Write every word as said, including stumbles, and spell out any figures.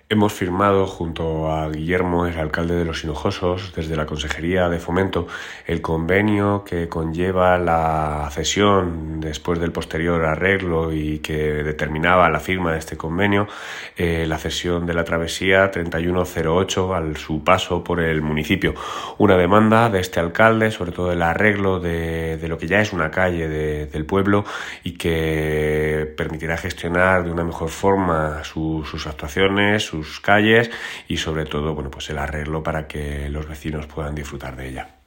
Hemos firmado junto a Guillermo, el alcalde de Los Hinojosos, desde la Consejería de Fomento, el convenio que conlleva la cesión después del posterior arreglo y que determinaba la firma de este convenio, eh, la cesión de la travesía treinta y uno cero ocho al su paso por el municipio. Una demanda de este alcalde, sobre todo el arreglo de, de lo que ya es una calle de, del pueblo y que permitirá gestionar de una mejor forma su, sus actuaciones, sus calles y sobre todo, bueno, pues el arreglo para que los vecinos puedan disfrutar de ella.